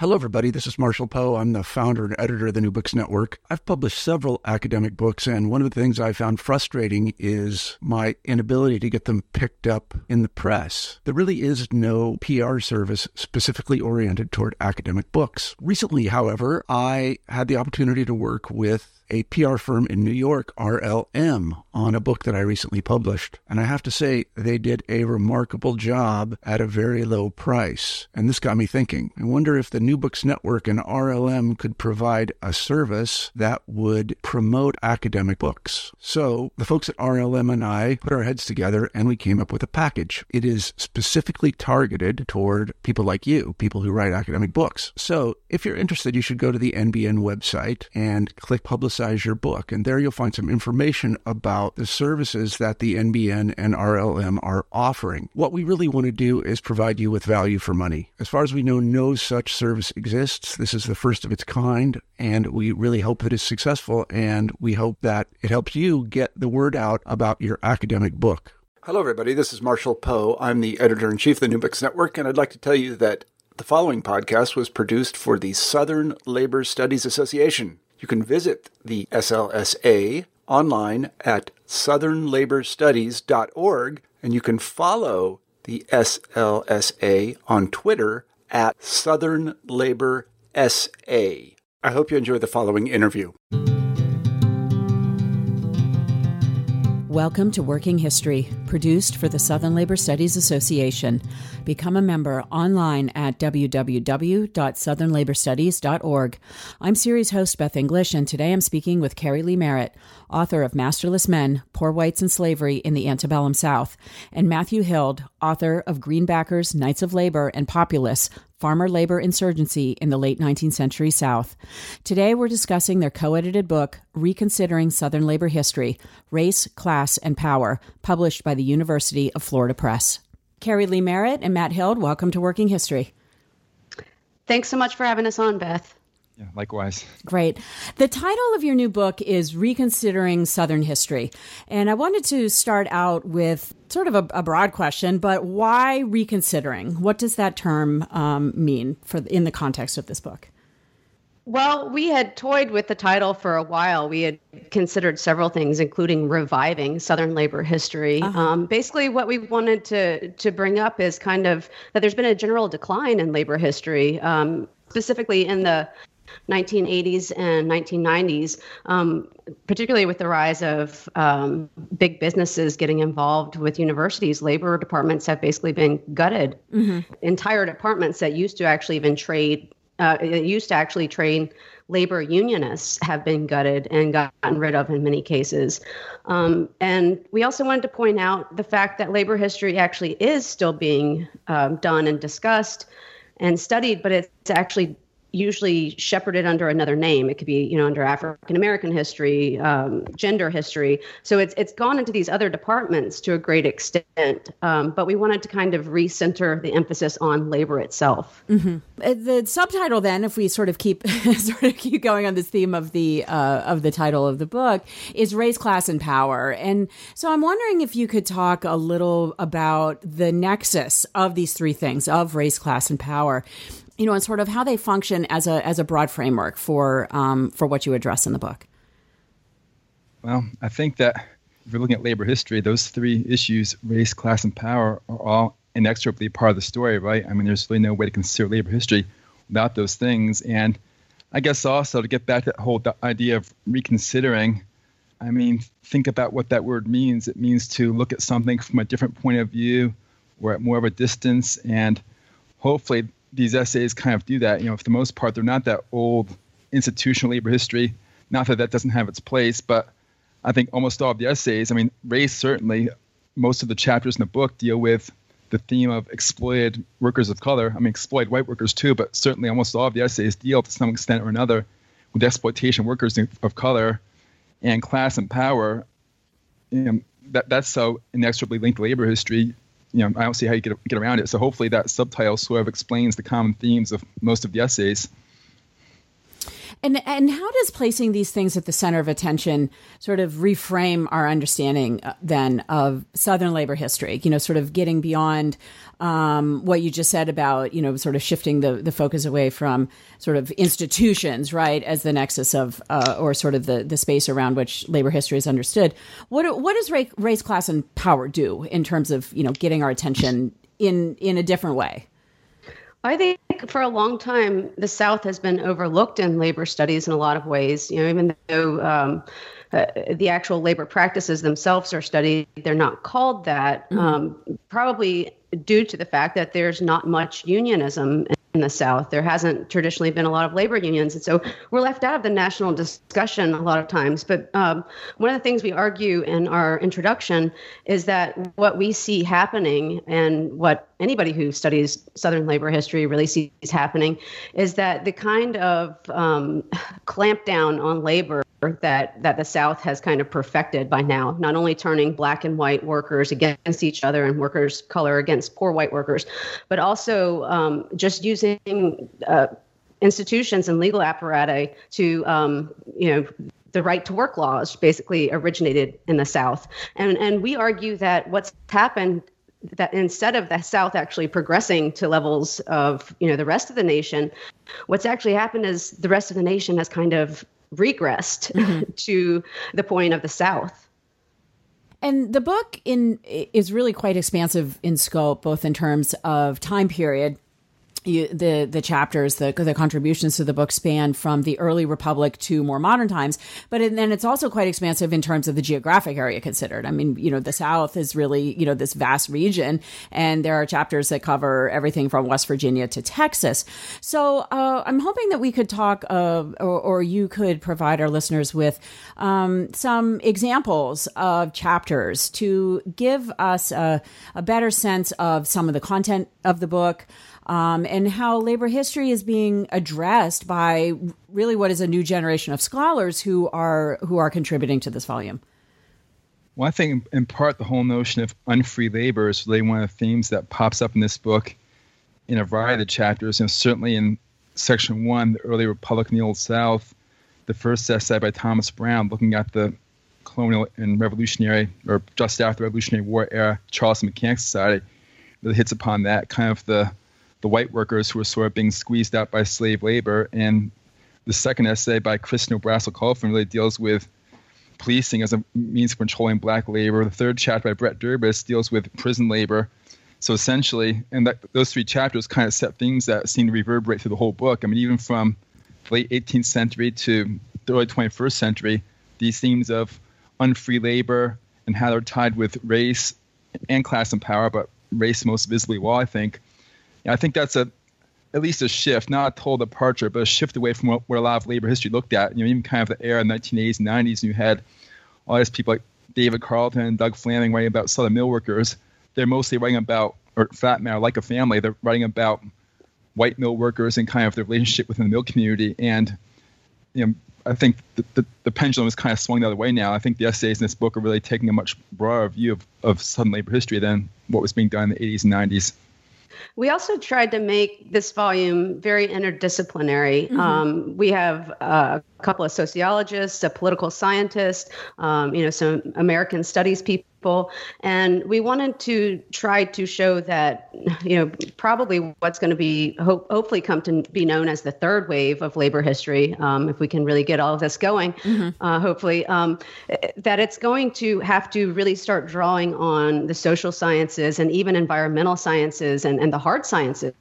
Hello, everybody. This is Marshall Poe. I'm the founder and editor of the New Books Network. I've published several academic books, and one of the things I found frustrating is my inability to get them picked up in the press. There really is no PR service specifically oriented toward academic books. Recently, however, I had the opportunity to work with a PR firm in New York, RLM, on a book that I recently published. And I have to say, they did a remarkable job at a very low price. And this got me thinking. I wonder if the New Books Network and RLM could provide a service that would promote academic books. So the folks at RLM and I put our heads together and we came up with a package. It is specifically targeted toward people like you, people who write academic books. So if you're interested, you should go to the NBN website and click Publicize Your Book. And there you'll find some information about the services that the NBN and RLM are offering. What we really want to do is provide you with value for money. As far as we know, no such service exists. This is the first of its kind, and we really hope that it's successful, and we hope that it helps you get the word out about your academic book. Hello, everybody. This is Marshall Poe. I'm the editor-in-chief of the New Books Network, and I'd like to tell you that the following podcast was produced for the Southern Labor Studies Association. You can visit the SLSA online at southernlaborstudies.org, and you can follow the SLSA on Twitter at Southern Labor SA. I hope you enjoy the following interview. Welcome to Working History, produced for the Southern Labor Studies Association. Become a member online at www.southernlaborstudies.org. I'm series host Beth English, and today I'm speaking with Carrie Lee Merritt, author of Masterless Men, Poor Whites and Slavery in the Antebellum South, and Matthew Hild, author of Greenbackers, Knights of Labor, and Populists, Farmer Labor Insurgency in the Late 19th Century South. Today, we're discussing their co-edited book, Reconsidering Southern Labor History, Race, Class, and Power, published by the University of Florida Press. Carrie Lee Merritt and Matt Hild, welcome to Working History. Thanks so much for having us on, Beth. Yeah, likewise. Great. The title of your new book is Reconsidering Southern History. And I wanted to start out with sort of a broad question, but why reconsidering? What does that term mean in the context of this book? Well, we had toyed with the title for a while. We had considered several things, including reviving Southern labor history. Basically, what we wanted to bring up is kind of that there's been a general decline in labor history, specifically in the 1980s and 1990s, particularly with the rise of big businesses getting involved with universities. Labor departments have basically been gutted. Entire departments that used to actually even train labor unionists have been gutted and gotten rid of in many cases. And we also wanted to point out the fact that labor history actually is still being done and discussed and studied, but it's actually usually shepherded under another name. It could be, under African American history, gender history. So it's gone into these other departments to a great extent. But we wanted to kind of recenter the emphasis on labor itself. The subtitle, then, if we sort of keep going on this theme of the title of the book, is Race, Class, and Power. And so I'm wondering if you could talk a little about the nexus of these three things, of race, class, and power, and sort of how they function as a broad framework for what you address in the book. Well, I think that if you're looking at labor history, those three issues, race, class, and power, are all inexorably part of the story, right? I mean, there's really no way to consider labor history without those things. And I guess also to get back to that whole idea of reconsidering, I mean, think about what that word means. It means to look at something from a different point of view or at more of a distance, and hopefully these essays kind of do that. For the most part, they're not that old institutional labor history. Not that that doesn't have its place, but I think almost all of the essays, race certainly, most of the chapters in the book deal with the theme of exploited workers of color. Exploited white workers too, but certainly almost all of the essays deal to some extent or another with exploitation workers of color. And class and power, that's so inexorably linked to labor history. I don't see how you get around it. So hopefully that subtitle sort of explains the common themes of most of the essays. And how does placing these things at the center of attention sort of reframe our understanding then of Southern labor history? Sort of getting beyond what you just said about, sort of shifting the focus away from sort of institutions, right, as the nexus of or sort of the space around which labor history is understood. What does race, class, and power do in terms of, getting our attention in a different way? I think for a long time, the South has been overlooked in labor studies in a lot of ways. Even though the actual labor practices themselves are studied, they're not called that, probably due to the fact that there's not much unionism in the South. There hasn't traditionally been a lot of labor unions. And so we're left out of the national discussion a lot of times. But one of the things we argue in our introduction is that what we see happening, and what anybody who studies Southern labor history really sees happening, is that the kind of clamp down on labor that the South has kind of perfected by now, not only turning black and white workers against each other and workers color against poor white workers, but also just using institutions and legal apparatus to, the right to work laws basically originated in the South. And we argue that what's happened, that instead of the South actually progressing to levels of, the rest of the nation, what's actually happened is the rest of the nation has kind of regressed to the point of the South. And the book is really quite expansive in scope, both in terms of time period. The chapters, the contributions to the book span from the early Republic to more modern times, but then it's also quite expansive in terms of the geographic area considered. I mean, the South is really, this vast region, and there are chapters that cover everything from West Virginia to Texas. So I'm hoping that we could talk, or you could provide our listeners with some examples of chapters to give us a better sense of some of the content of the book, and how labor history is being addressed by really what is a new generation of scholars who are contributing to this volume. Well, I think in part the whole notion of unfree labor is really one of the themes that pops up in this book in a variety of the chapters. Certainly in section 1, the early Republic in the Old South, the first essay by Thomas Brown looking at the colonial and revolutionary, or just after the Revolutionary War era, Charleston Mechanic Society, really hits upon that kind of the white workers who were sort of being squeezed out by slave labor. And the second essay by Kristen O'Brassil-Colfin really deals with policing as a means of controlling black labor. The third chapter by Brett Durbus deals with prison labor. So essentially, and those three chapters kind of set things that seem to reverberate through the whole book. I mean, even from the late 18th century to the early 21st century, these themes of unfree labor and how they're tied with race and class and power, but race most visibly well, I think. I think that's at least a shift, not a total departure, but a shift away from what a lot of labor history looked at. Even kind of the era in the 1980s and 90s, and you had all these people like David Carleton and Doug Fleming writing about Southern mill workers. They're mostly writing about, or for that matter, like a family, they're writing about white mill workers and kind of their relationship within the mill community. And I think the pendulum is kind of swung the other way now. I think the essays in this book are really taking a much broader view of Southern labor history than what was being done in the 80s and 90s. We also tried to make this volume very interdisciplinary. We have a couple of sociologists, a political scientist, some American studies people, and we wanted to try to show that, probably what's going to be hopefully come to be known as the third wave of labor history, if we can really get all of this going, hopefully, that it's going to have to really start drawing on the social sciences and even environmental sciences and the hard sciences.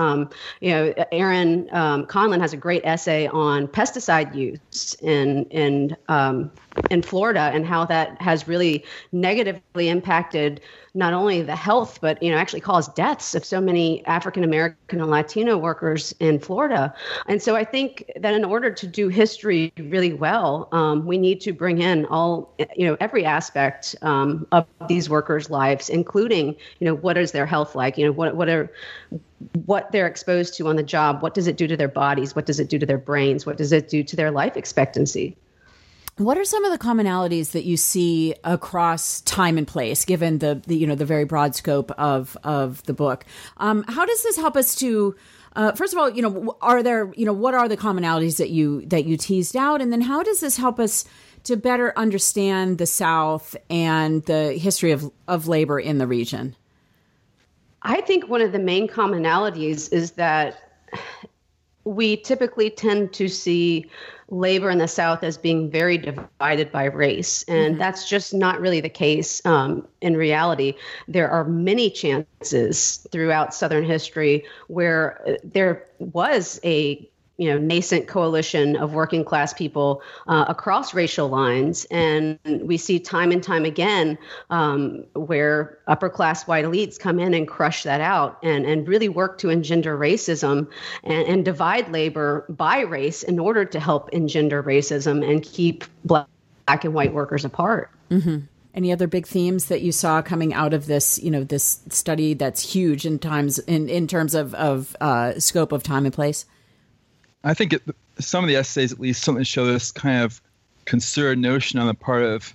Aaron Conlon has a great essay on pesticide use in Florida and how that has really negatively impacted not only the health, but actually caused deaths of so many African American and Latino workers in Florida. And so I think that in order to do history really well, we need to bring in every aspect of these workers' lives, including what is their health like, what they're exposed to on the job, what does it do to their bodies, what does it do to their brains, what does it do to their life expectancy. What are some of the commonalities that you see across time and place, given the very broad scope of the book? How does this help us to First of all, are there, what are the commonalities that you teased out? And then how does this help us to better understand the South and the history of labor in the region? I think one of the main commonalities is that we typically tend to see labor in the South as being very divided by race. And that's just not really the case in reality. There are many chances throughout Southern history where there was a nascent coalition of working class people across racial lines. And we see time and time again where upper class white elites come in and crush that out and really work to engender racism and divide labor by race in order to help engender racism and keep black and white workers apart. Mm-hmm. Any other big themes that you saw coming out of this, this study that's huge in terms of scope of time and place? I think some of the essays, at least, certainly show this kind of concerted notion on the part of,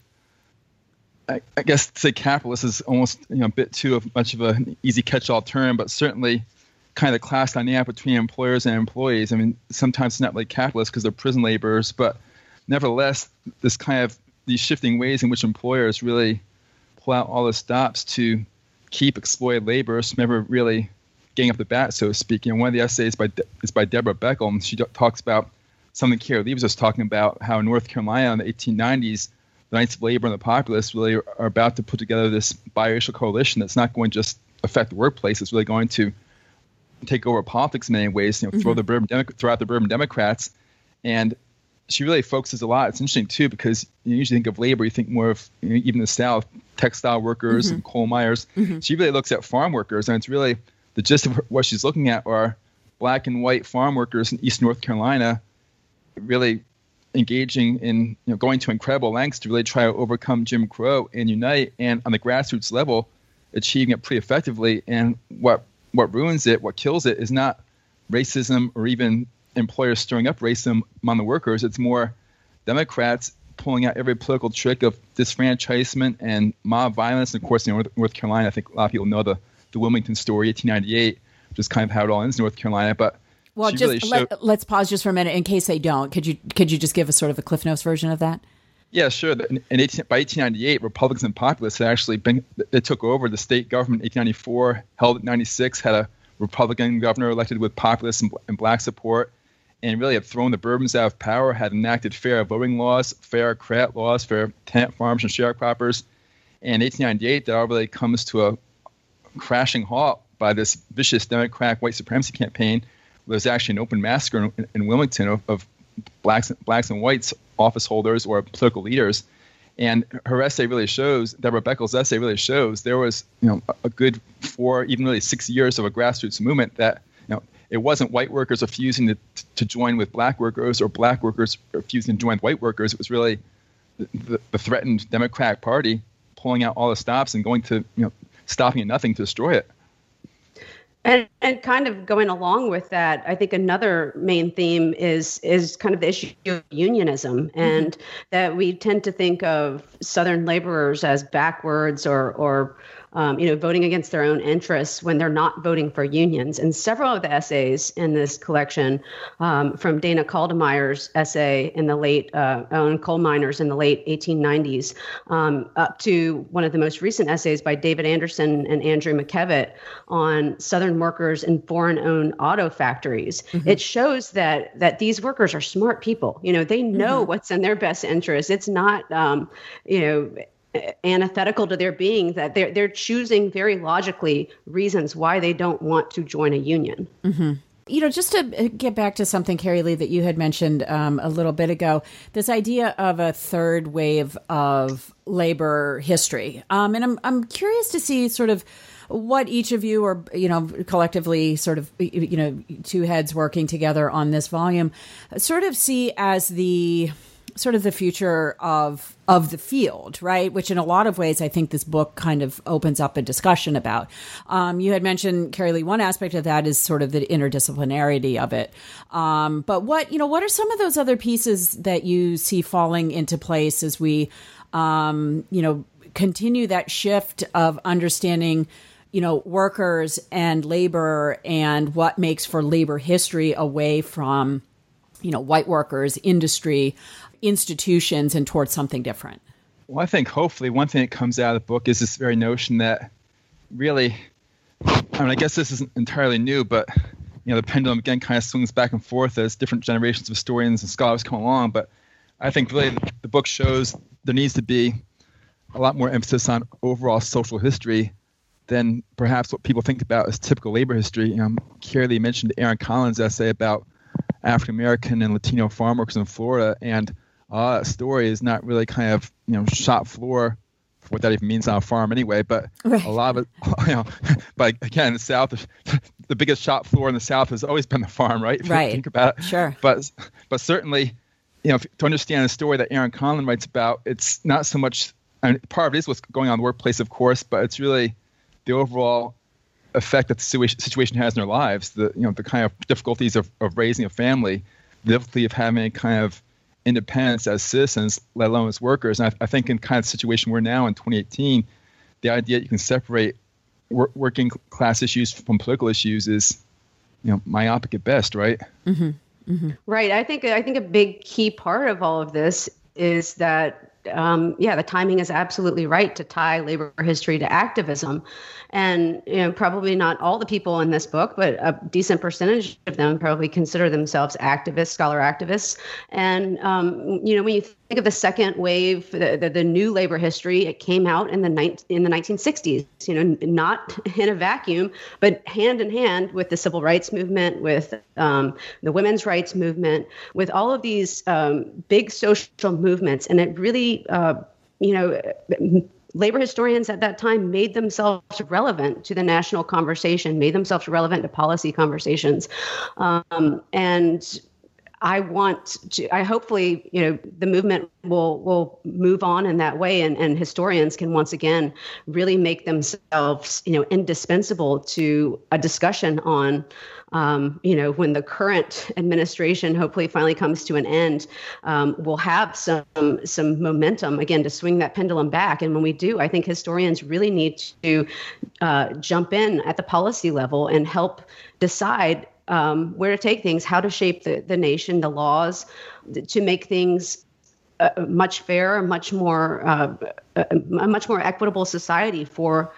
I guess, to say capitalist is almost a bit too much of an easy catch-all term, but certainly kind of the class dynamic between employers and employees. I mean, sometimes it's not really capitalists because they're prison laborers, but nevertheless, these shifting ways in which employers really pull out all the stops to keep exploited laborers from never really getting up the bat, so to speak. One of the essays is by Deborah Beckel, and she talks about something Carrie Lee was just talking about, how North Carolina in the 1890s, the Knights of Labor and the Populists really are about to put together this biracial coalition that's not going to just affect the workplace. It's really going to take over politics in many ways, throw out the Bourbon Democrats. And she really focuses a lot. It's interesting, too, because you usually think of labor, you think more of, even the South, textile workers and coal miners. She really looks at farm workers, and it's really the gist of what she's looking at are black and white farm workers in East North Carolina really engaging in, going to incredible lengths to really try to overcome Jim Crow and unite, and on the grassroots level, achieving it pretty effectively. And what ruins it, what kills it, is not racism or even employers stirring up racism among the workers. It's more Democrats pulling out every political trick of disfranchisement and mob violence. And of course, North Carolina, I think a lot of people know the Wilmington story, 1898, which is kind of how it all ends in North Carolina. But well, let's pause just for a minute in case they don't. Could you just give us sort of a Cliff Notes version of that? Yeah, sure. By 1898, Republicans and Populists had actually they took over the state government in 1894, held at 96, had a Republican governor elected with populist and black support, and really had thrown the Bourbons out of power, had enacted fair voting laws, fair credit laws, fair tenant farms and sharecroppers. And in 1898, that all really comes to a crashing halt by this vicious Democratic white supremacy campaign. There was actually an open massacre in Wilmington of blacks and whites, office holders or political leaders. And her essay really shows, Deborah Beckel's essay really shows, there was a good 4, even really 6 years of a grassroots movement that it wasn't white workers refusing to join with black workers or black workers refusing to join with white workers. It was really the threatened Democratic Party pulling out all the stops and going to stopping at nothing to destroy it. And kind of going along with that, I think another main theme is kind of the issue of unionism, and that we tend to think of Southern laborers as backwards or voting against their own interests when they're not voting for unions. And several of the essays in this collection, from Dana Kaldemeyer's essay in the late on coal miners in the late 1890s, up to one of the most recent essays by David Anderson and Andrew McKevitt on Southern workers in foreign-owned auto factories. It shows that these workers are smart people. They know what's in their best interest. It's not, antithetical to their being, that they're choosing very logically reasons why they don't want to join a union. Just to get back to something, Carrie Lee, that you had mentioned a little bit ago, this idea of a third wave of labor history. And I'm curious to see sort of what each of you are, collectively sort of, two heads working together on this volume, sort of see as the future of the field, right? Which in a lot of ways, I think this book kind of opens up a discussion about. You had mentioned, Carrie Lee, one aspect of that is sort of the interdisciplinarity of it. But what are some of those other pieces that you see falling into place as we, continue that shift of understanding workers and labor and what makes for labor history away from, white workers, industry, institutions, and towards something different? Well, I think hopefully one thing that comes out of the book is this very notion that really, I guess this isn't entirely new, but the pendulum again kind of swings back and forth as different generations of historians and scholars come along. But I think really the book shows there needs to be a lot more emphasis on overall social history than perhaps what people think about as typical labor history. Carrie mentioned Aaron Collins' essay about African American and Latino farm workers in Florida, and that story is not really kind of shop floor, what that even means on a farm anyway. But right. A lot of it, but again, in the South, the biggest shop floor in the South has always been the farm, right? If right. you think about it. Sure. But certainly, to understand the story that Aaron Collins writes about, it's not so much. And part of it is what's going on in the workplace, of course, but it's really the overall effect that the situation has in their lives. The kind of difficulties of raising a family, the difficulty of having a kind of independence as citizens, let alone as workers. And I think in kind of the situation we're now in 2018, the idea that you can separate working class issues from political issues is, myopic at best, right? Mm-hmm. Mm-hmm. Right. I think a big key part of all of this is that, the timing is absolutely right to tie labor history to activism. And probably not all the people in this book, but a decent percentage of them probably consider themselves activists, scholar activists. And when you think of the second wave, the new labor history, it came out in the 1960s. Not in a vacuum, but hand in hand with the civil rights movement, with the women's rights movement, with all of these big social movements, and it really, labor historians at that time made themselves relevant to the national conversation, made themselves relevant to policy conversations. And I hopefully, the movement will move on in that way, and historians can once again really make themselves, indispensable to a discussion on, when the current administration hopefully finally comes to an end, we'll have some momentum again to swing that pendulum back. And when we do, I think historians really need to jump in at the policy level and help decide where to take things, how to shape the nation, the laws, to make things much fairer, a much more equitable society for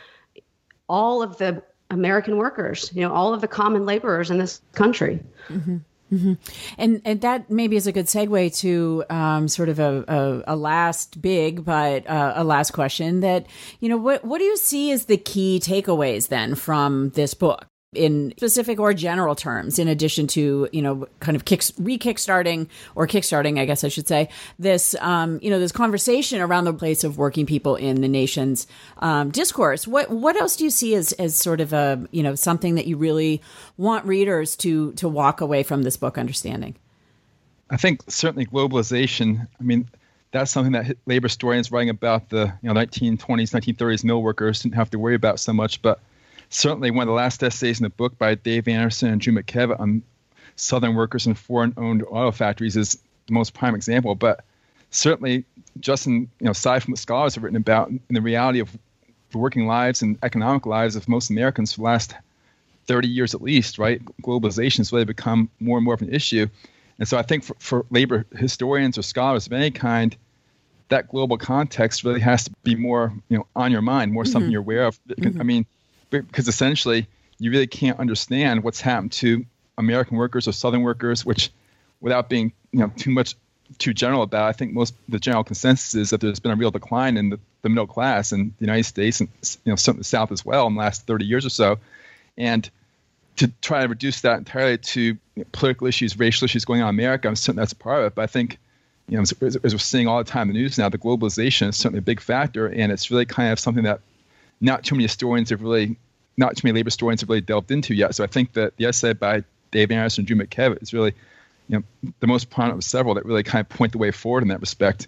all of the American workers, all of the common laborers in this country. Mm-hmm. Mm-hmm. And that maybe is a good segue to sort of a last big, but a last question that, what do you see as the key takeaways then from this book? In specific or general terms, in addition to, kind of kickstarting, I guess I should say, this, this conversation around the place of working people in the nation's discourse. What else do you see as sort of a, something that you really want readers to walk away from this book understanding? I think certainly globalization. That's something that labor historians writing about the 1920s, 1930s mill workers didn't have to worry about so much, but certainly one of the last essays in the book by Dave Anderson and Drew McKevitt on Southern workers in foreign-owned auto factories is the most prime example. But certainly, just aside from what scholars have written about, in the reality of the working lives and economic lives of most Americans for the last 30 years at least, right? Globalization has really become more and more of an issue. And so I think for labor historians or scholars of any kind, that global context really has to be more, on your mind, more something you're aware of. Mm-hmm. Because essentially you really can't understand what's happened to American workers or Southern workers, which, without being too general about, I think the general consensus is that there's been a real decline in the middle class in the United States and some of the South as well in the last 30 years or so, and to try to reduce that entirely to political issues, racial issues going on in America, I'm certain that's a part of it. But I think, as we're seeing all the time in the news now, the globalization is certainly a big factor, and it's really kind of something that not too many labor historians have really delved into yet. So I think that the essay by Dave Anderson and Drew McKevitt is really, the most prominent of several that really kind of point the way forward in that respect.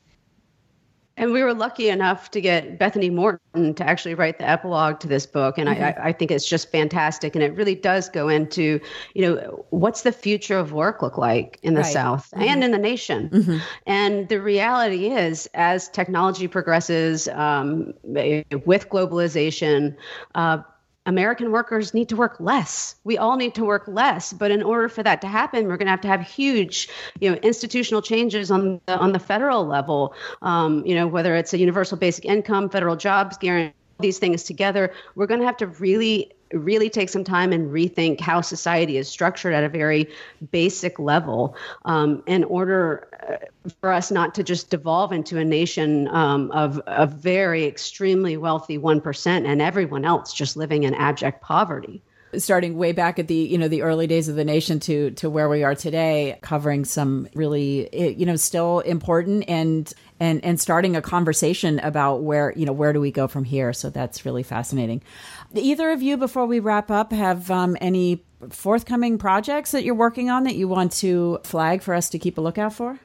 And we were lucky enough to get Bethany Morton to actually write the epilogue to this book. And I think it's just fantastic. And it really does go into, what's the future of work look like in the South and in the nation? Mm-hmm. And the reality is, as technology progresses, with globalization, American workers need to work less. We all need to work less. But in order for that to happen, we're going to have huge, institutional changes on the federal level. Whether it's a universal basic income, federal jobs guarantee, these things together, we're going to have to really take some time and rethink how society is structured at a very basic level in order for us not to just devolve into a nation of a very extremely wealthy 1% and everyone else just living in abject poverty. Starting way back at the early days of the nation to where we are today, covering some really still important and starting a conversation about where do we go from here. So that's really fascinating. Either of you, before we wrap up, have any forthcoming projects that you're working on that you want to flag for us to keep a lookout for?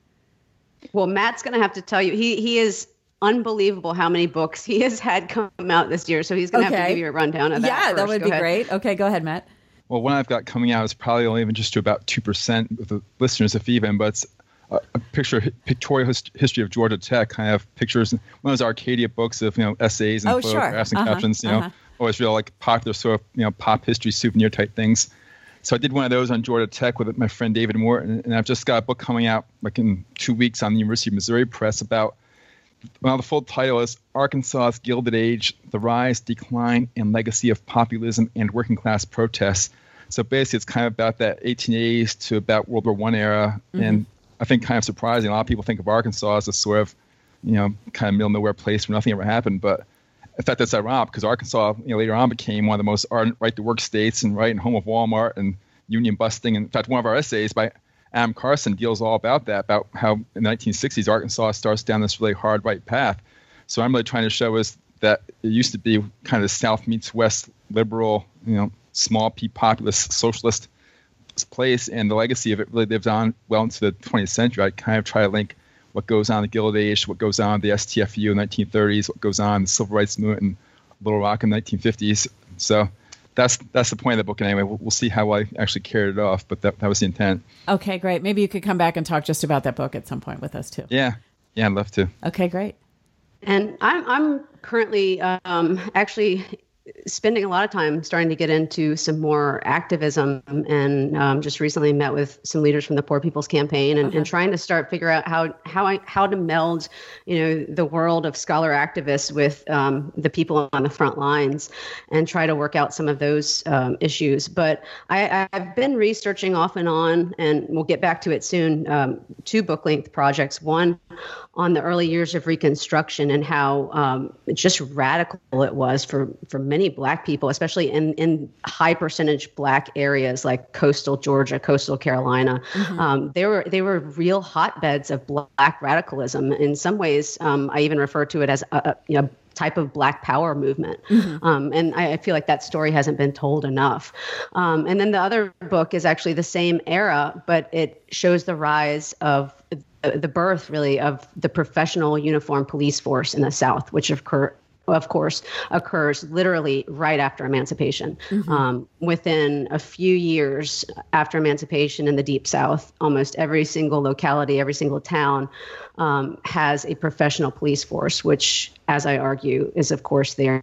Well, Matt's going to have to tell you. He is unbelievable how many books he has had come out this year. So he's going to have to give you a rundown of that. Yeah, first. That would be great. Okay, go ahead, Matt. Well, one I've got coming out is probably only even just to about 2% of the listeners, if even, but it's a pictorial history of Georgia Tech. I have pictures, one of those Arcadia books of essays and photographs and captions. Always real popular sort of pop history souvenir type things. So I did one of those on Georgia Tech with my friend David Morton, and I've just got a book coming out like in 2 weeks on the University of Missouri Press about. Well, the full title is Arkansas's Gilded Age, the Rise, Decline, and Legacy of Populism and Working Class Protests. So basically, it's kind of about that 1880s to about World War I era. Mm-hmm. And I think kind of surprising, a lot of people think of Arkansas as a sort of, kind of middle nowhere place where nothing ever happened. But in fact, that's ironic because Arkansas, later on became one of the most ardent right-to-work states and home of Walmart and union busting. And in fact, one of our essays by Adam Carson deals all about that, about how in the 1960s, Arkansas starts down this really hard right path. So I'm really trying to show us that it used to be kind of South meets West liberal, small p populist socialist place, and the legacy of it really lives on well into the 20th century. I kind of try to link what goes on in the Gilded Age, what goes on in the STFU in the 1930s, what goes on in the Civil Rights Movement in Little Rock in the 1950s. So that's the point of the book anyway. We'll see how I actually carried it off, but that was the intent. Okay, great. Maybe you could come back and talk just about that book at some point with us too. Yeah, I'd love to. Okay, great. And I'm currently actually spending a lot of time starting to get into some more activism, and just recently met with some leaders from the Poor People's Campaign and trying to start figure out how to meld, the world of scholar activists with the people on the front lines and try to work out some of those issues. But I've been researching off and on, and we'll get back to it soon, 2 book-length projects, one on the early years of Reconstruction and how just radical it was for many Black people, especially in high percentage Black areas like coastal Georgia, coastal Carolina. Mm-hmm. They were real hotbeds of Black radicalism. In some ways, I even refer to it as a type of Black power movement. Mm-hmm. And I feel like that story hasn't been told enough. And then the other book is actually the same era, but it shows the rise of the birth, really, of the professional uniformed police force in the South, which of course occurs literally right after emancipation. Mm-hmm. Within a few years after emancipation in the Deep South, almost every single locality, every single town has a professional police force, which, as I argue, is of course there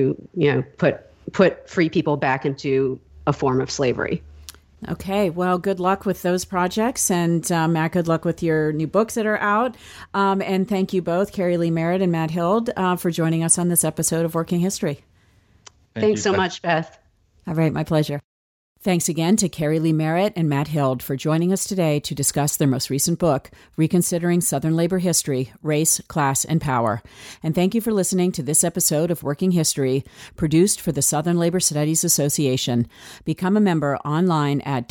to put free people back into a form of slavery. Okay, well, good luck with those projects. And Matt, good luck with your new books that are out. And thank you both, Carrie Lee Merritt and Matt Hild, for joining us on this episode of Working History. Thanks so much, Beth. All right, my pleasure. Thanks again to Carrie Lee Merritt and Matt Hild for joining us today to discuss their most recent book, Reconsidering Southern Labor History, Race, Class, and Power. And thank you for listening to this episode of Working History, produced for the Southern Labor Studies Association. Become a member online at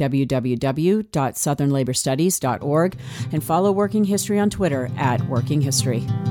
www.southernlaborstudies.org and follow Working History on Twitter at Working History.